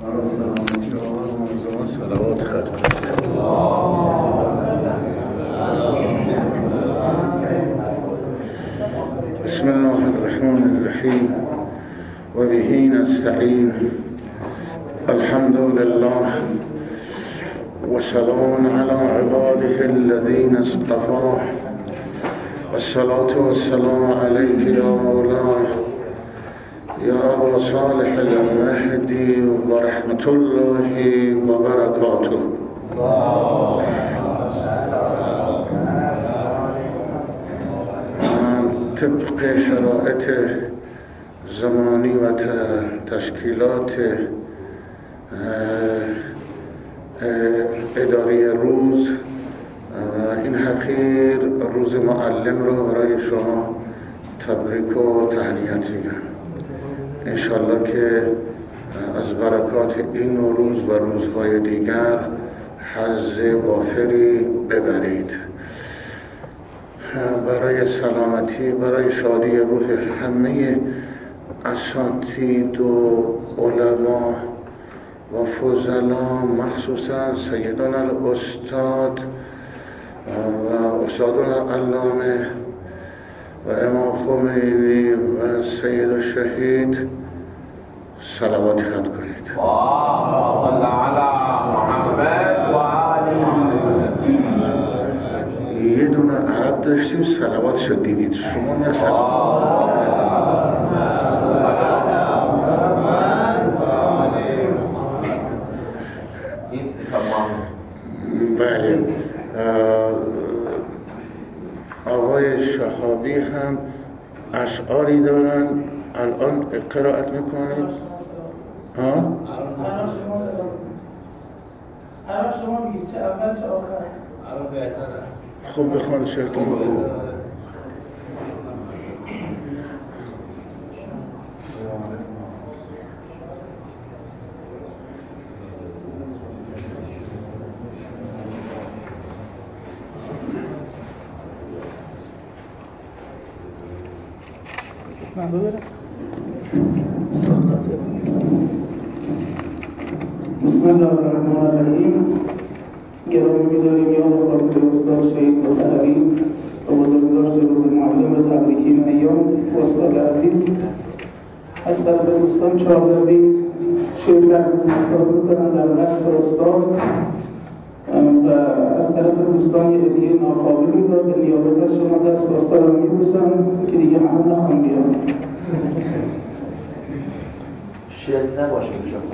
صلوات ختم. بسم الله الرحمن الرحیم و به نستعین. الحمد لله و سلام علی عباده الذین اصطفاه و الصلاة و السلام علیک یا مولاي یا ابا صالح المهدی و رحمت الله و برکاته. طبق شرایط زمانی و تشکیلات اداری روز، این حقیر روز معلم رو برای شما تبریک و تهنیت میگم. انشالله که از برکات این روز و روزهای دیگر حظ وافری ببرید. برای سلامتی، برای شادی روح همه اساتید و علما و فضلا، مخصوصا سیدان الاستاد و استادان علامه و امام خمینی و سید الشهید صلوات ختم کنید. صل علی محمد و یه دونه عرب داشتیم صلوات شد، دیدید شما؟ نه صلوات. بله، آقای شهابی هم اشعاری دارن، الان قرائت میکنید؟ ها؟ الان شما میگید چه اول چه آخر؟ الان بهتره. خب بخوان شرطون بگو. من ببرم. بسم الله الرحمن الرحیم. گرامی می‌داریم یاد خاطر استاد شهید مطهری و بزرگداشت روز معلم و تبریکین ایام استاد عزیز. از طرف دوستان 14 بیت شعر می‌کنن در نصب استاد و از طرف دوستان یه هدیه ناقابلی رو به نیابت از شما دست استاد رو می‌بوسم که دیگه همه نخواهم بیان. شعر نباشه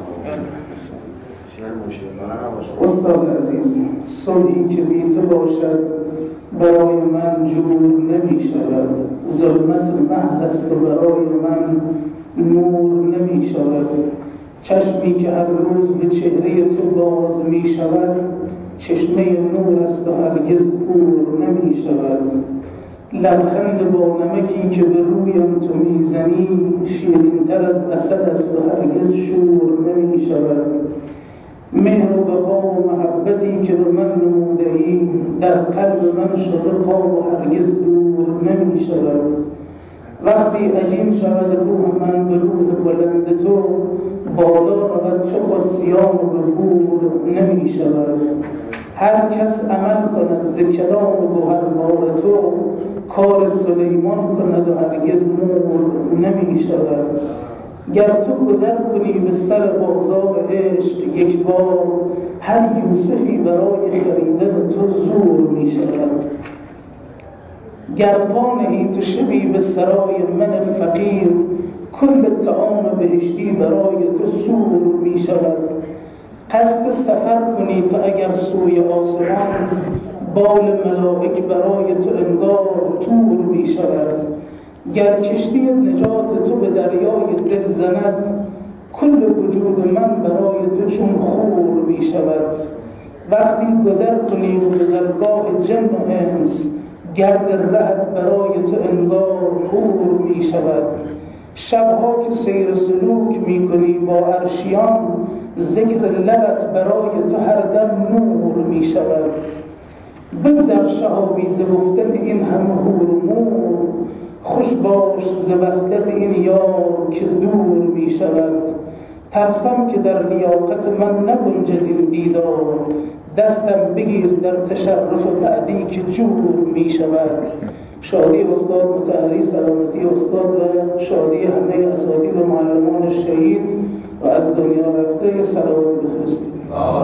استاد عزیز، صلحی که بی تو باشد برای من جور نمی شود، ظلمت محض است و برای من نور نمی شود. چشمی که هر روز به چهره تو باز می شود چشمه نور است و هرگز کور نمی شود. لبخند با نمکی که به رویم تو میزنی شیرین‌تر از عسل است و هرگز شور نمی شود. مهر و وفا و محبتی که به من نموده‌ای در قلب من شده خواب و هرگز دور نمی شود. وقتی عجین شود روح من به روح بلند تو بالا رود چو خود سیاه و به گور نمی شود. هر کس عمل کند ز کلام گوهربار تو کار سلیمان کند و هرگز مور نمی شود. گر تو گذر کنی به سر بازار عشق یک بار هر یوسفی برای خریدن تو زور می شود. گر پا نهی تو شبی به سرای من فقیر کل طعام بهشتی برای تو سور می شود. قصد سفر کنی تو اگر سوی آسمان بال ملائک برای تو انگار تور می شود. گر کشتی نجات تو به دریای دل زند کل وجود من برای تو چون خور می شود. وقتی گذر کنی و به درگاه جن و انس گرد رهت برای تو انگار حور می شود. شبها که سیر سلوک می کنی با عرشیان ذکر لبت برای تو هر دم نور می شود. بگذر شهابی ز گفتن این همه حور و مور خوش باش ز وصلت این یار که دور می شود. ترسم که در لیاقت من نگنجد این دیدار، دستم بگیر در تشرف بعدی که جور می شود. شادی استاد مطهری، سلامتی استاد و شادی همه اساتید و معلمان شهید و از دنیا رفته. صلوات بفرستید.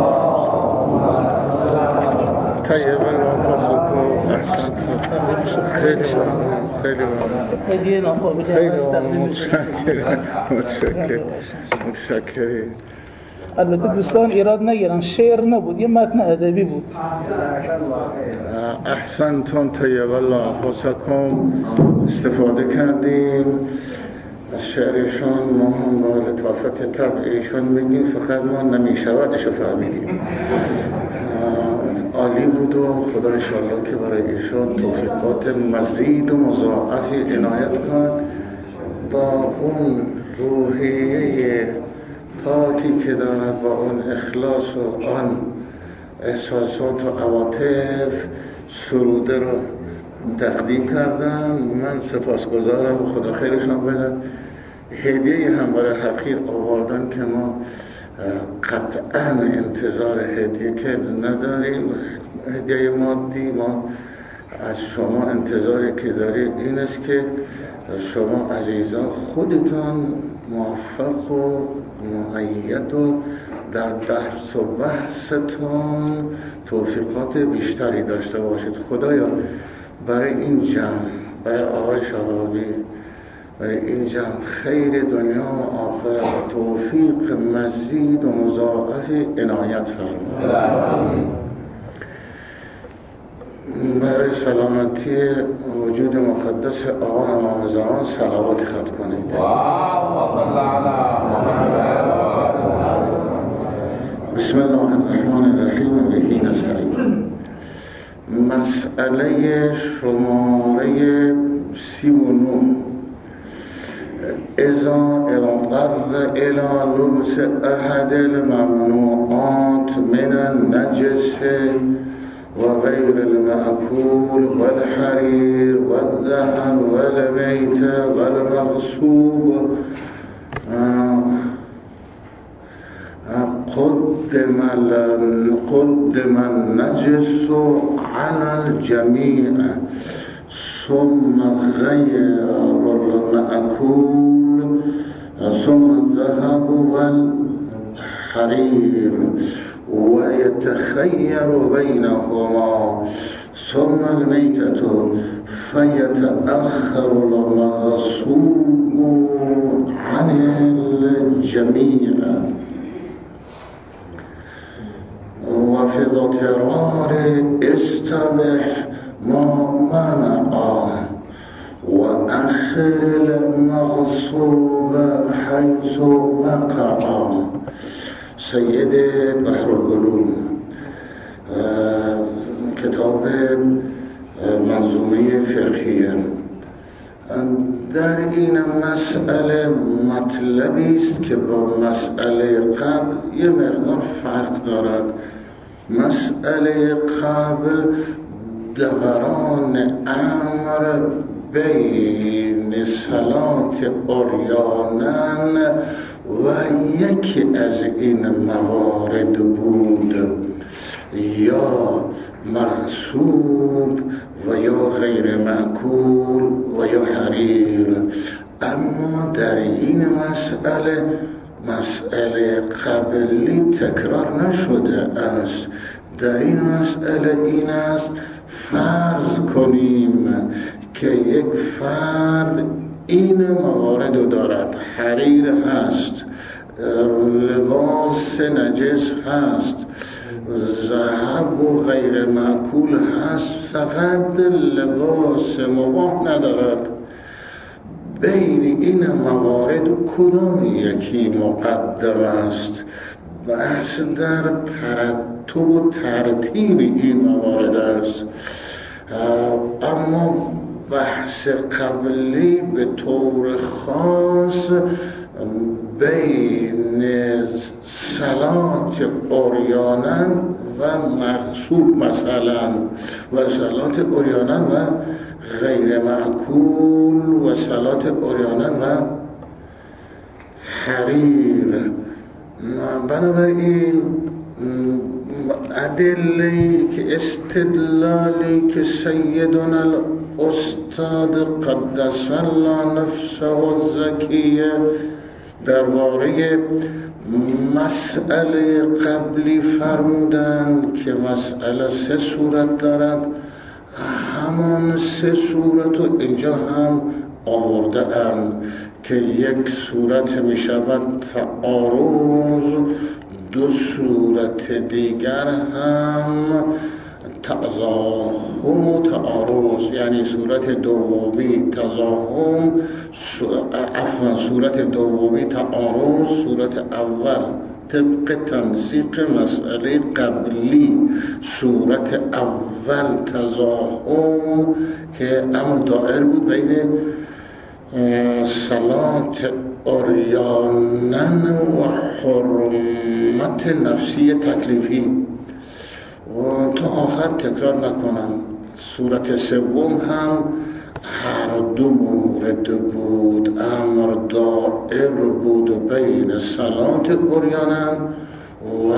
طیب الله خیلی متشکرم. البته دوستان ایراد نگیرن، شعر نبود، یه متن ادبی بود. احسنتون، طیب الله حسکم. استفاده کردیم از شعرشون، ما هم با لطافت طبعیشون میگیم، فقط ما نمیشودشو فهمیدیم. عالی بود و خدا انشاءالله که برای ایشون توفیقات مزید و مضاعفی عنایت کند، با اون روحیه پاکی که دارد، با اون اخلاص و آن احساسات و عواطف سروده رو تقدیم کردن. من سپاسگزارم و خدا خیرشان بده. هدیه هم برای حقیر آوردن که ما قطعا انتظار هدیه که نداریم، هدیه مادی. ما از شما انتظاری که داریم این است که شما عزیزان خودتان موفق و مؤید و در درس و بحثتون توفیقات بیشتری داشته باشید. خدایا برای این جمع، برای آقای شهابی، برای این جمع خیر دنیا و آخرت و توفیق مزید و مضاعف عنایت فرما. برای سلامتی وجود مقدس آقا امام زمان صلوات خط کنید. بسم الله الرحمن الرحیم و بهی نستعین. مسئله شماره 39. اذا اضطر الى لبس احد الممنوعات من النجس وغير المأكول والحرير والذهب والميت والمغصوب قدم النجس على الجميع ثم غير المأكول ثم الذهب والحرير ويتخير بينهما ثم الميتة فيتأخر المغصوب عن الجميع وفي اضطرار استبح ما منع وأخر المغصوب حيث وقع. سید بحرالعلوم، کتاب منظومه فقهیه. در این مسئله مطلبی است که با مسئله قبل یه مقدار فرق دارد. مسئله قبل دوران امر بین صلات عریانن و یکی از این موارد بود، یا مغصوب و یا غیر معکول و یا حریر. اما در این مسئله قبلی تکرار نشده است. در این مسئله این است فرض کنیم که یک فرد این موارد دارد، حریر هست، لباس نجس هست، ذهب و غیر معکول هست، فقط لباس مباح ندارد. بین این موارد کدام یکی مقدم است؟ بحث در ترتب و ترتیب این موارد است. اما بحث قبلی به طور خاص بین صلات عریانن و مغصوب مثلا و صلات عریانن و غیر معکول و صلات عریانن و حریر بنابراین ادله‌ای که استدلالی که سیدنا الاستاد قدس الله نفسه الزکیه درباره مسئله قبلی فرمودند که مسئله 3 صورت دارد، همان 3 صورت رو اینجا هم آورده اند که یک صورت می شود تعارض، 2 صورت دیگر هم تزاحم و تعارض، یعنی صورت دومی تزاحم، صورت دومی تعارض، صورت اول طبق تنسیق مسئله قبلی، صورت اول تزاحم که امر دائر بود بین صلات عریانن و حرمت نفسی تکلیفی و تا آخر تکرار نکنم. صورت سوم هم هر 2 مورد بود، امر دائر بود بین صلات عریانن و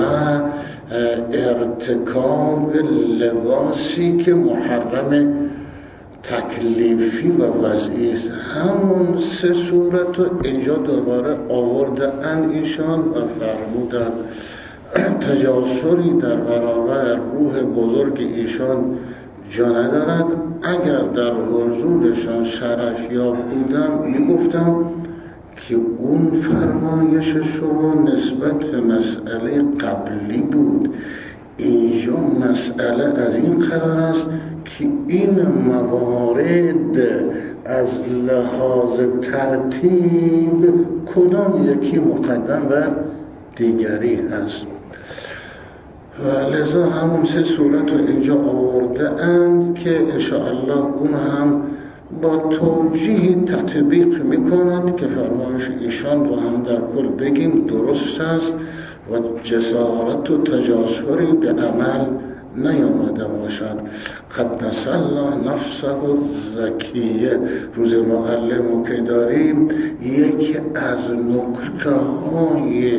ارتکاب لباسی که محرم تکلیفی و وضعی است. همون 3 صورت رو اینجا دوباره آورده اند ایشان و فرمودند تجاسری در برابر روح بزرگ ایشان جا ندارد. اگر در حضورشان شرفیاب بودم میگفتم که اون فرمایش شما نسبت به مسئله قبلی بود، اینجا مسئله از این قرار است که این موارد از لحاظ ترتیب کدام یکی مقدم بر دیگری هست و لذا همون 3 صورت رو اینجا آورده اند که انشاءالله اون هم با توجیه تطبیق میکند که فرمایش ایشان رو هم در کل بگیم درست است و جسارت و تجاسری به عمل نیامده باشد. قدس الله نفسه الزکیه روز معلم که داریم، یکی از نکته های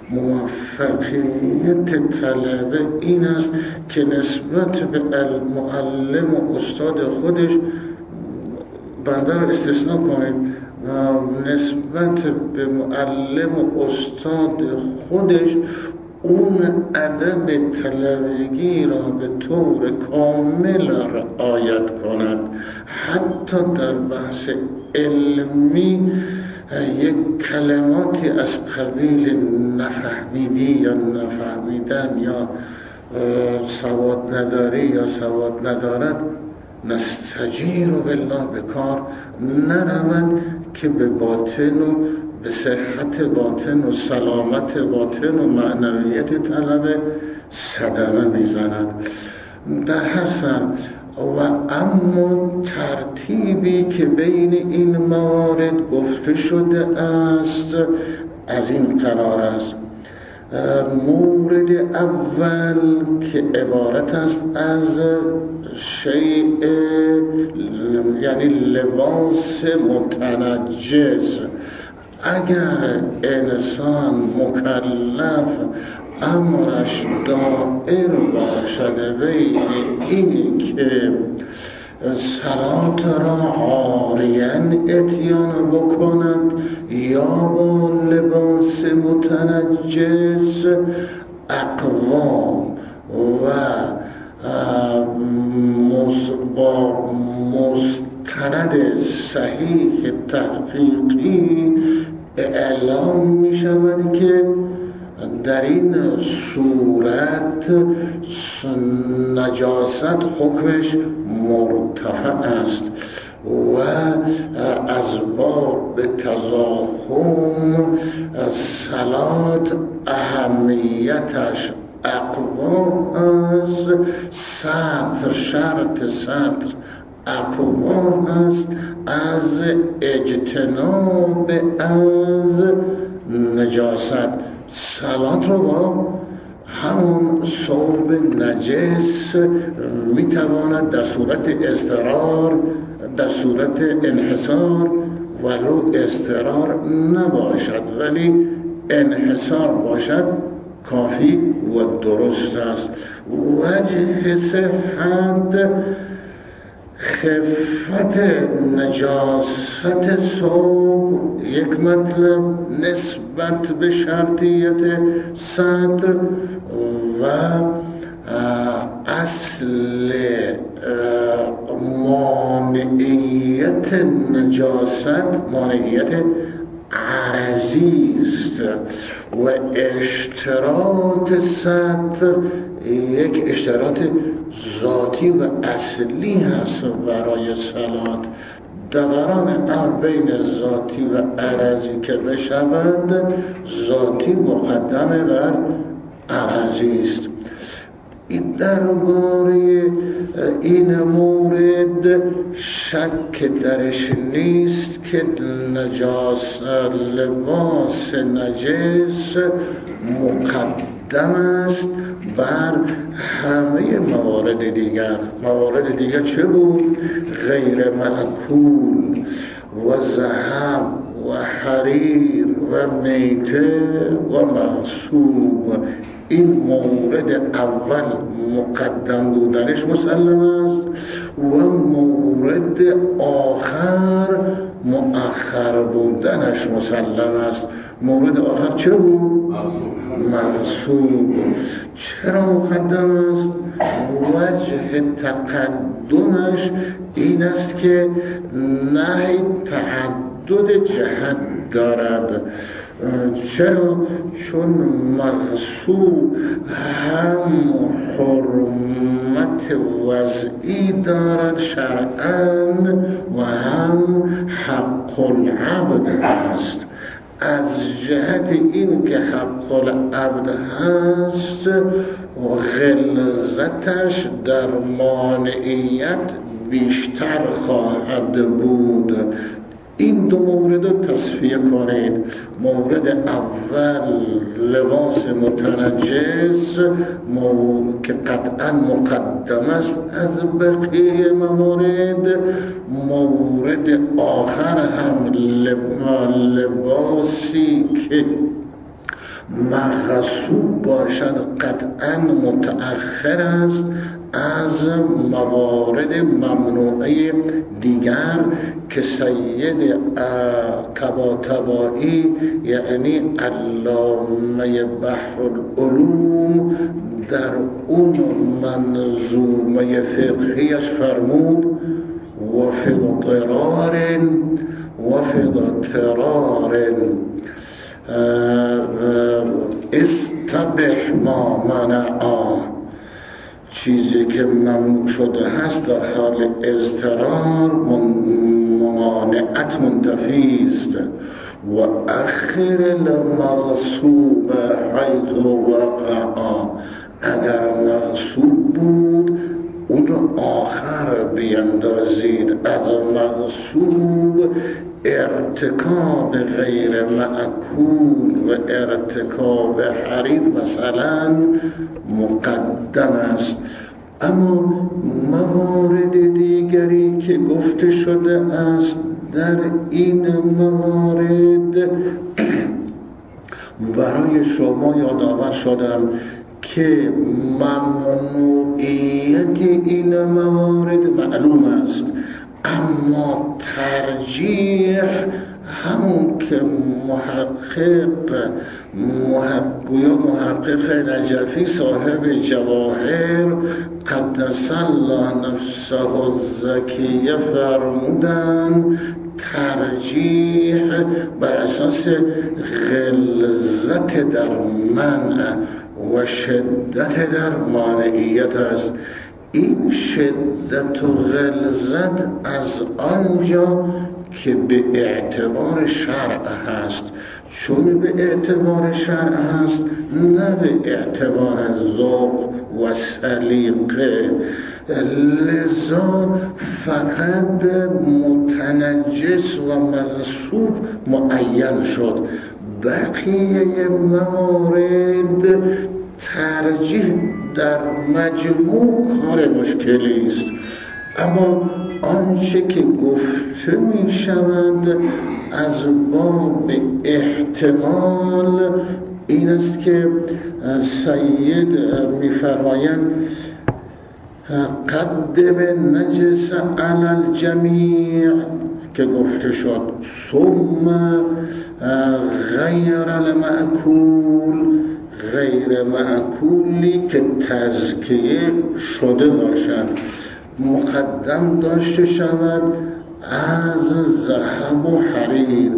موفقیت طلبه این است که نسبت به معلم و استاد خودش، بنده رو استثناء کنید، نسبت به معلم و استاد خودش اون ادب طلبگی را به طور کامل رعایت کند. حتی در بحث علمی یک کلماتی از قبیل نفهمیدی یا نفهمیدن یا سواد نداری یا سواد ندارد نستجیر بالله به کار نرود که به باطن و به صحت باطن و سلامت باطن و معنویت طلبه صدمه میزند. در هر سر و اما ترتیبی که بین این موارد گفته شده است از این قرار است: مورد اول که عبارت است از شیء، یعنی لباس متنجس، اگر انسان مکلف امرش دائر باشد بین اینی که صلات را عاریان اتیان بکند یا با لباس متنجس، اقوام و با مستند صحیح تحقیقی اعلام می شود که در این صورت نجاست حکمش مرتفع است و از باب تزاحم صلات اهمیتش اقوا است، سطر شرط سطر اقوا است از اجتناب از نجاست. صلات رو با همون ثوب نجس میتواند در صورت اضطرار، در صورت انحصار ولو اضطرار نباشد، ولی انحصار باشد کافی و درست است. وجه صحت خفت نجاست ثوب یک مطلب نسبت به شرطیت صدر و اصل مانعیت نجاست مانعیت عرضی است و اشتراط صدر یک اشتراط ذاتی و اصلی هست برای صلات. دوران امر بین ذاتی و عرضی که بشوند، ذاتی مقدم بر عرضی است. این درباره این مورد شک درش نیست که لباس نجس مقدم است بر همه موارد دیگر. موارد دیگر چه بود؟ غیر معکول و ذهب و حریر و میته و معصوب. این مورد اول مقدم بودنش مسلم است و مورد آخر مؤخر بودنش مسلم است. مورد آخر چه بود؟ معصوب. چرا مقدم است؟ وجه تقدمش این است که نهی تعدد جهت دارد. چرا؟ چون معصوب هم حرمت وضعی دارد شرعاً و هم حق العبد است. از جهت این که حق العبد هست و غلظتش در مانعیت بیشتر خواهد بود. این دو مورد رو تصفیه کنید. مورد اول لباس متنجس که قطعا مقدم است از بقیه موارد. مورد آخر هم لباسی که مغصوب باشد قطعا متأخر است از موارد ممنوعه دیگر که سید طباطبایی یعنی علامه بحر العلوم در اون منظومه فقهیش فرمود و فی اضطرار استبح ما منعا. چیزی که ممنوع شده هست در حال اضطرار ممانعت منتفی است. و اخر المغصوب حیث وقعا. اگر مغصوب بود اون رو آخر بیندازید. از مغصوب ارتکاب غیر معکول و ارتکاب حریر مثلا مقدم است. اما موارد دیگری که گفته شده است در این موارد برای شما یادآور شدم که ممنوعیت این موارد معلوم است، اما ترجیح همون که محقق نجفی صاحب جواهر قدس الله نفسه الزکیه فرمودن، ترجیح بر اساس غلظت در منع و شدت در مانعیت است. این شدت و غلظت از آنجا که به اعتبار شرع هست. چون به اعتبار شرع هست نه به اعتبار ذوق و سلیقه، لذا فقط متنجس و مغصوب معین شد. بقیه موارد ترجیح در مجموع کار مشکلی است. اما آنچه که گفته می شود از باب احتمال این است که سید می فرمایند قدم نجس علی الجمیع که گفته شد، ثم غیر المأکول، غیر معکولی که تزکیه شده باشد مقدم داشته شود از ذهب و حریر.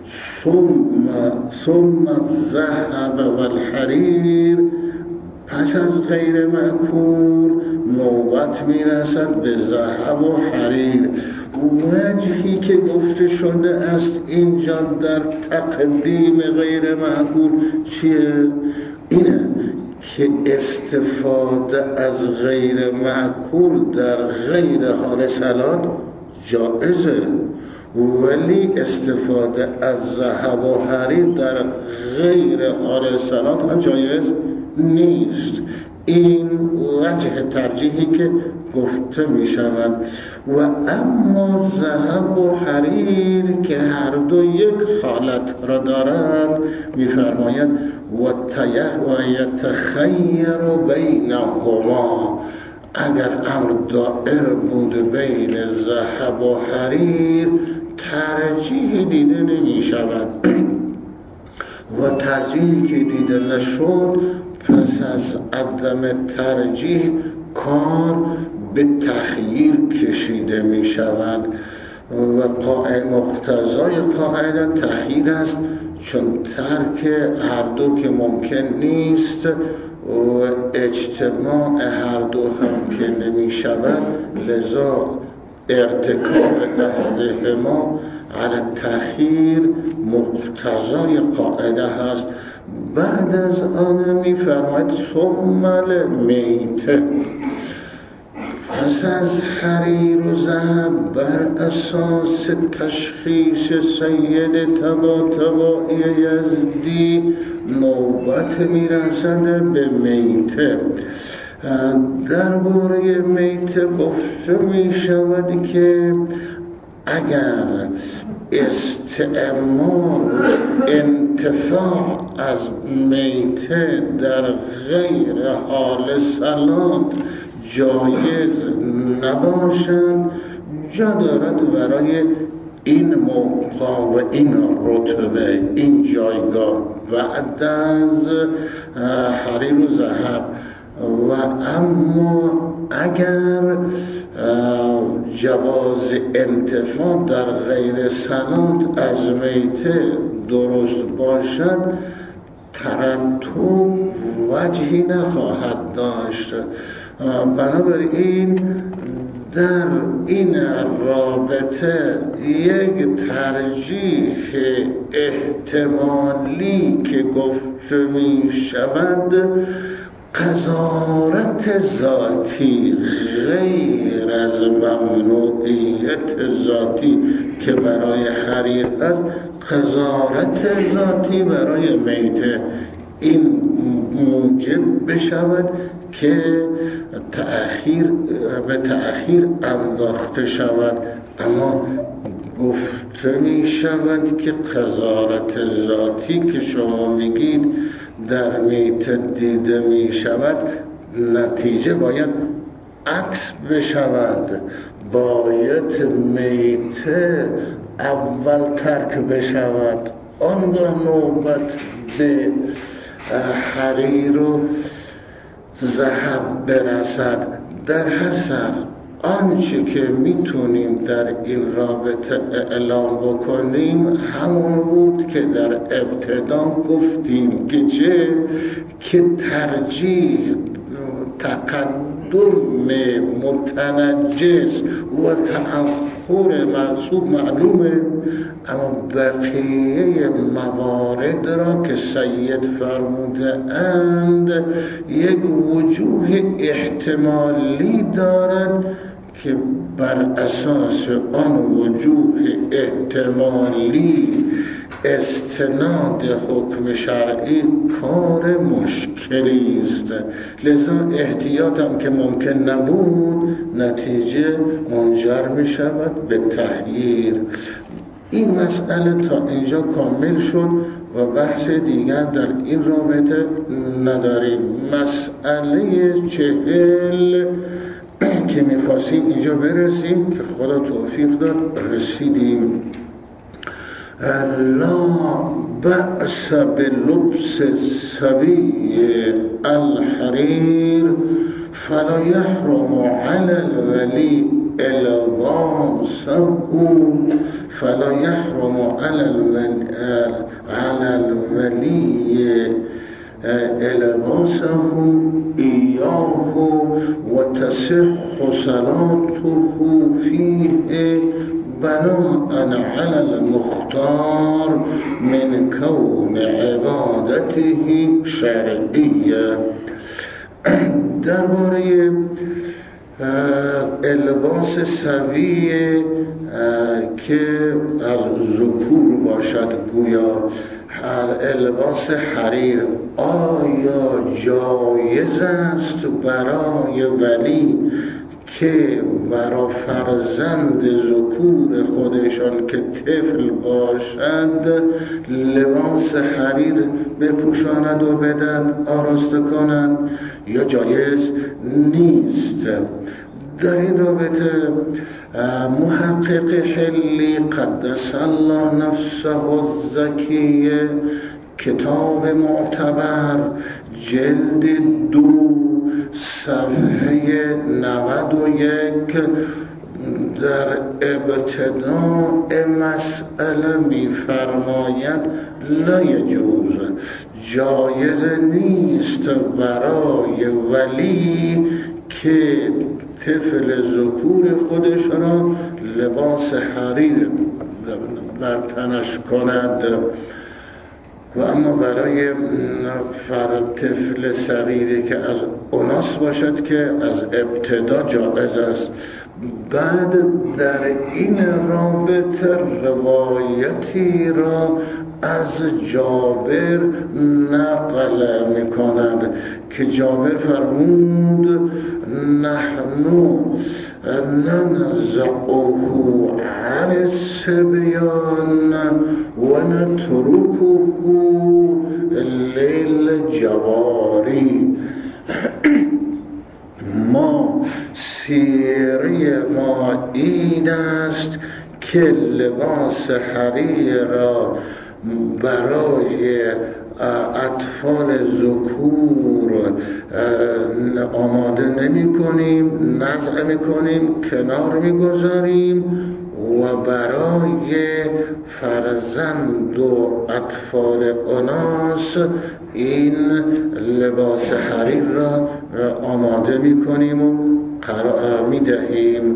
ثم الذهب و الحریر، پس از غیر معکول نوبت میرسد به ذهب و حریر. وجهی که گفته شده است اینجا در تقدیم غیر معکول چیه؟ اینه که استفاده از غیر معکول در غیر حال صلات جائزه، ولی استفاده از ذهب و حریر در غیر حال صلات هم جایز نیست. این وجه ترجیحی که گفته می شود. و اما ذهب و حریر که هر دو یک حالت را دارند، می فرماید و یتخیر بینهما، اگر امر دائر بود بین ذهب و حریر ترجیح دیده نمی شود و ترجیحی که دیده نشد پس از عدم ترجیح کار به تخییر کشیده می شود و مقتضای قاعده تخییر است، چون ترک هر دو که ممکن نیست و اجتماع هر دو هم که نمی شود، لذا ارتکاب احدهما علی تخییر مقتضای قاعده هست. بعد از آن می فرماید ثم المیته، پس از حریر و ذهب بر اساس تشخیص سید طباطبایی یزدی نوبت میرسد به میته. درباره میته گفته می شود که اگر استعمال انتفاع از میته در غیر حال صلات جایز نباشد، جا دارد برای این موقع و این رتبه، این جایگاه بعد از حریر و ذهب. و اما اگر جواز انتفاع در غیر صلات از میته درست باشد، ترتب وجهی نخواهد داشت. بنابراین در این رابطه یک ترجیح احتمالی که گفته می شود قذارت ذاتی غیر از ممنوعیت ذاتی که برای حریر است، قذارت ذاتی برای میته، این موجب بشود که به تأخیر انداخته شود. اما گفته می شود که قذارت ذاتی که شما میگید در میته دیده می شود، نتیجه باید عکس بشود، باید میته اول ترک بشود، آنگاه نوبت به حریر و ذهب برسد. در هر سر آنچه که میتونیم در این رابطه اعلام بکنیم همون بود که در ابتدا گفتیم که ترجیح تقدم متنجس و تأخر منصوب معلومه، اما بقیه موارد را که سید فرموده اند یک وجوه احتمالی دارد که بر اساس آن وجوه احتمالی استناد حکم شرعی کار مشکلی است، لذا احتیاطم که ممکن نبود نتیجه منجر می شود به تغییر. این مسئله تا اینجا کامل شد و بحث دیگر در این رابطه نداریم. مسئله 40 که میخواستیم اینجا برسیم که خدا توفیق داد رسیدیم. لا بأس بلبس الصبي الحرير فلا يحرم على الولي الباسه فلا يحرم على الولي الباسه إياه وتصح صلاته فيه بناء على المختار من كون عبادته شرعیه. درباره الباس صبی که از ذکور باشد، گویا الباس حریر، آیا جایز است برای ولی که برای فرزند ذکور خودشان که طفل باشد لباس حریر بپوشاند و بدهد، آراسته کند، یا جایز نیست؟ در این رابطه محقق حلی قدس الله نفسه الزکیه کتاب معتبر جلد 2 صفحه 91 در ابتداء مسئله می‌فرماید لا یجوز، جایز نیست برای ولی که طفل ذکور خودش را لباس حریر در تنش کند، و اما برای طفل صغیری که از اناث باشد که از ابتدا جایز است. بعد در این رابطه روایتی را از جابر نقل می کند که جابر فرمود نحن ننزعه عن الصبيان و نتركه للجواری. ما سیره ما این است که لباس حریر را برای اطفال ذکور آماده نمی کنیم، نزع می کنیم، کنار می گذاریم و برای فرزند و اطفال اناث این لباس حریر را آماده می کنیم و می دهیم.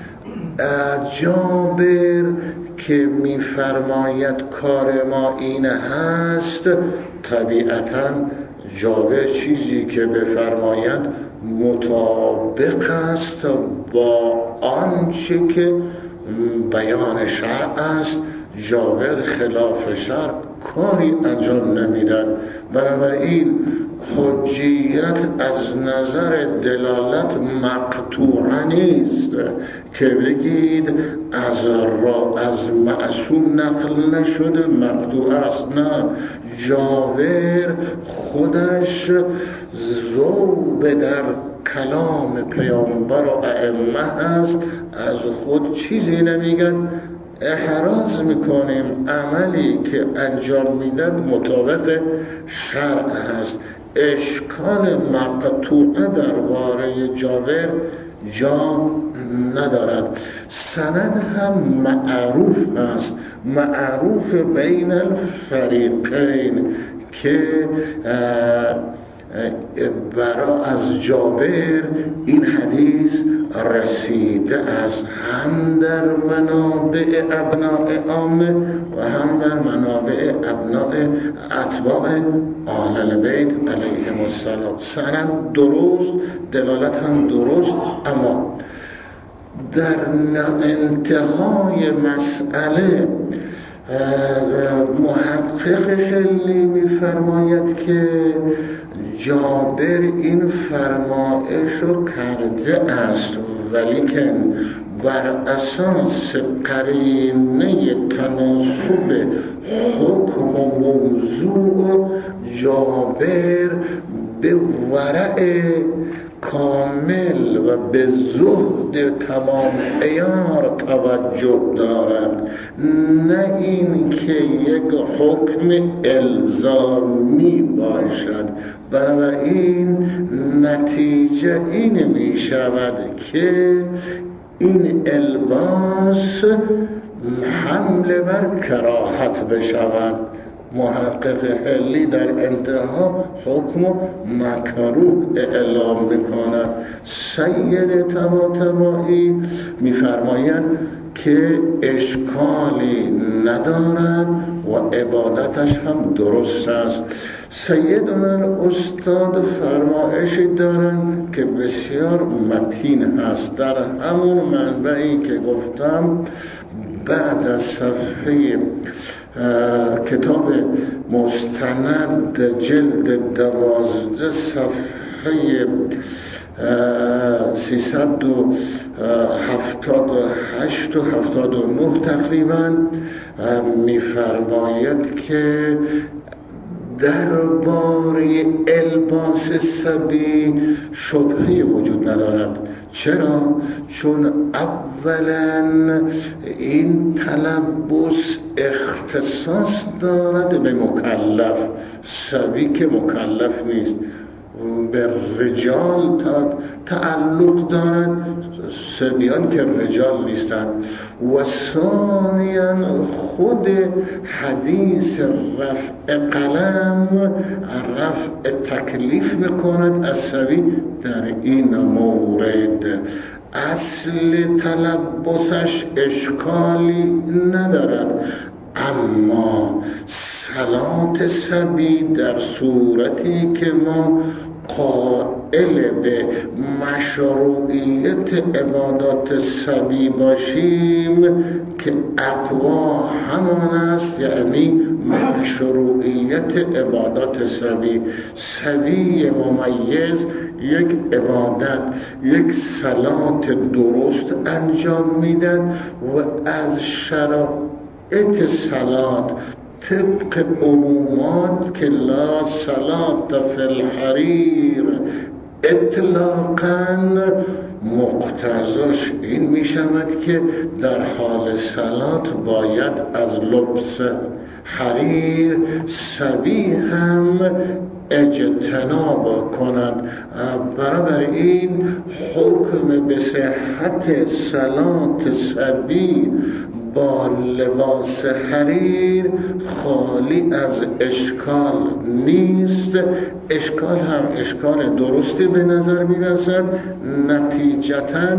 جابر که می‌فرماید کار ما این هست، طبیعتاً جابر چیزی که بفرماید مطابق است با آنچه که بیان شرع است. جابر خلاف شرع کاری انجام نمیدن، بنابراین حجیت از نظر دلالت مقطوع نیست که بگید از معصوم نقل نشده مقطوع است. نه، جابر خودش ذوب در کلام پیامبر و ائمه هست، از خود چیزی نمیگن. احراز میکنیم عملی که انجام میدن مطابق شرع هست. اشکال مقطوعه درباره جابر جا ندارد. سند هم معروف است، معروف بین الفریقین که برای از جابر این حدیث رسیده است، هم در منابع ابناء عامه و هم در منابع ابناء اتباع آل بیت علیهم السلام. سند درست، دلالت هم درست، اما در انتهای مسئله محقق حلی میفرماید که جابر این فرمایش رو کرده است، ولیکن بر اساس قرینه تناسب حکم و موضوع جابر به ورع کامل و به زهد تمام عیار توجه دارد، نه این که یک حکم الزامی باشد. بنابراین نتیجه این می شود که این الباس حمله بر کراهت بشود. محقق حلی در انتها حکم مکروه اعلام میکند. سید طباطبایی میفرماید که اشکالی ندارد و عبادتش هم درست است. سیدنا استاد فرمایشی دارند که بسیار متین هست. در همون منبعی که گفتم بعد از صفحه کتاب مستند جلد 12 صفحه 378 و 79 تقریبا میفرماید که درباره الباس صبی شبهه وجود ندارد. چرا؟ چون اولا این تلبس اختصاص دارد به مکلف، صبی که مکلف نیست، به رجال تعلق دارد، صبیان که رجال نیستند. و ثانیاً خود حدیث رفع قلم رفع تکلیف میکند از صبی در این مورد. اصل تلبسش اشکالی ندارد، اما صلات صبی در صورتی که ما قائل به مشروعیت عبادات صبی باشیم که اقوا همان است، یعنی مشروعیت عبادات صبی. صبی ممیز یک عبادت، یک صلات درست انجام میدن و از شرایط صلات طبق عمومات که لا صلاة فی الحریر اطلاقاً مقتضاش این می شود که در حال صلات باید از لبس حریر صبی هم اجتناب کند. بنابراین حکم به صحت صلات صبی با لباس حریر خالی از اشکال نیست. اشکال هم اشکال درستی به نظر می رسد. نتیجتاً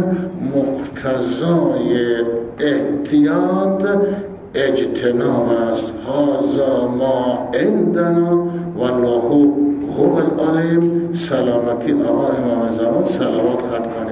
مقتضای احتیاط اجتناب است. هذا ما عندنا والله هو العلیم. سلامتی آقا امام زمان صلوات خط کنید.